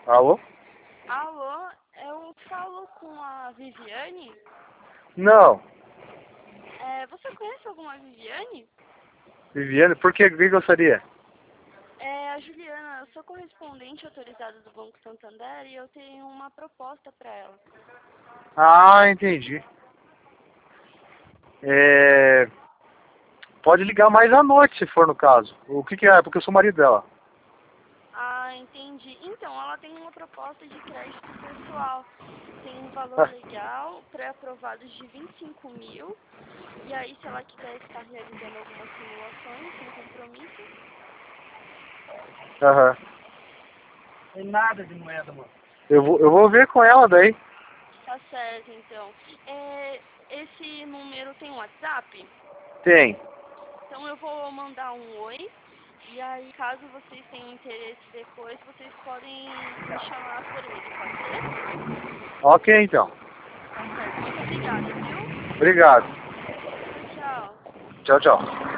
Alô? Alô, eu falo com a Viviane? Não. Você conhece alguma Viviane? Viviane, por que? O que gostaria? É a Juliana, eu sou correspondente autorizada do Banco Santander e eu tenho uma proposta para ela. Ah, entendi. É... Pode ligar mais à noite, se for no caso. O que é? Porque eu sou marido dela. Ah, entendi. Então, ela tem uma proposta de crédito pessoal. Tem um valor legal, pré-aprovados de 25 mil. E aí, se ela quiser estar realizando algumas simulações sem compromisso. Aham. Tem nada de moeda, mano. Eu vou ver com ela daí. Tá certo, então. Esse número tem WhatsApp? Tem. Então eu vou mandar um oi. E aí, caso vocês tenham interesse depois, vocês podem me chamar por ele, pode ser? Ok, então. Tá certo. Muito obrigada, viu? Obrigado. Tchau, tchau. Tchau, tchau.